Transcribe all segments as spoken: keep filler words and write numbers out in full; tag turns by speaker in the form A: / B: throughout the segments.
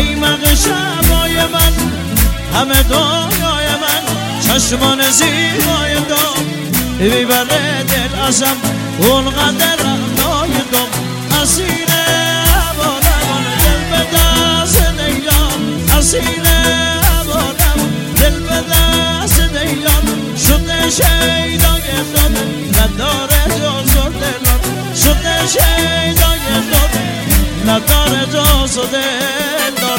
A: قیمق شبای من همه دنیای من چشمان زیبای دام میبره دل ازم اونقدر رعنای دام اسیر عبارم دل به دست دیان اسیر عبارم دل به دست دیان شده شیدای دام نداره جز دلم شده شیدای دام نداره جز دلم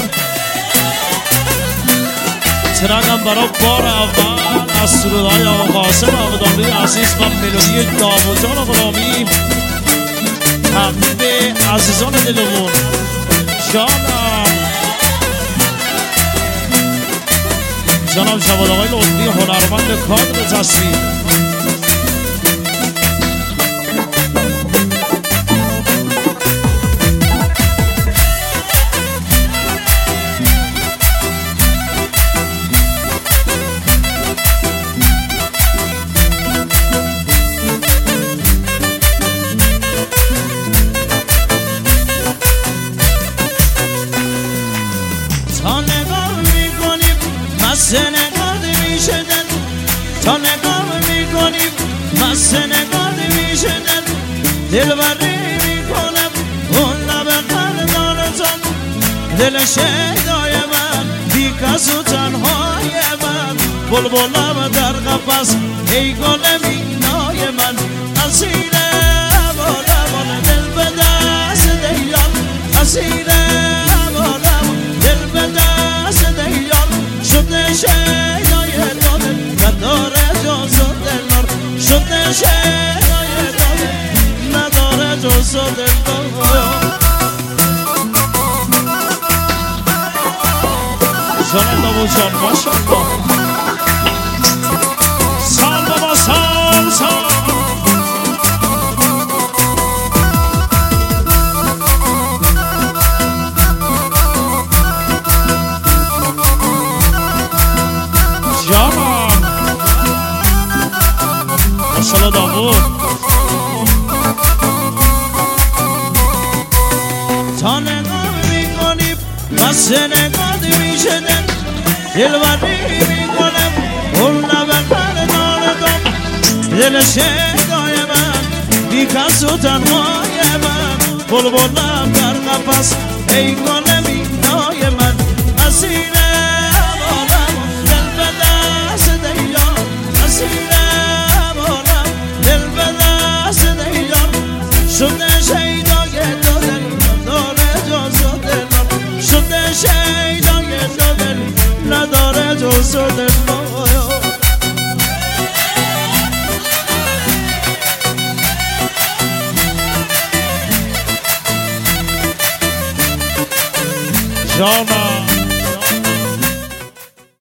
A: ترنم برای بار اول از سرودهای آقا قاسم آقادانی عزیز و ملودی داوود جان غلامی تقدیم عزیزان دلمون جانم جانم جواد آقای لطفی هنرمند کادر تصویر
B: نگاه میشدن تا نگاه میکنیم مست نگاه میشدن دلبری میکنم اون لب قلبانتان دل شیدای من بی کس و تنهای من بلبلم در قفس ای گل مینای من اسیر عبارم دل به دست دیان اسیر عبارم دل به دست دیان شده شیدای داده نداره جز دلار شده شیدای داده نداره جز دلار
A: جان داوود جان ماشاءالله سال بابا سال سال جانم ماشاءالله داوود
B: تا نگاه میکنیم بس نگاه میشدن دلبری میکنم اون لب قلبانتان دل شیدای من بی کس و تنهای من بلبلم در قفس ای گل مینای من اسیر عبارم دل به دست دیان اسیر عبارم دل به دست دیان شده شیدای دل نداره جز دلم شده شیدای دل نداره جز دلم
A: جانم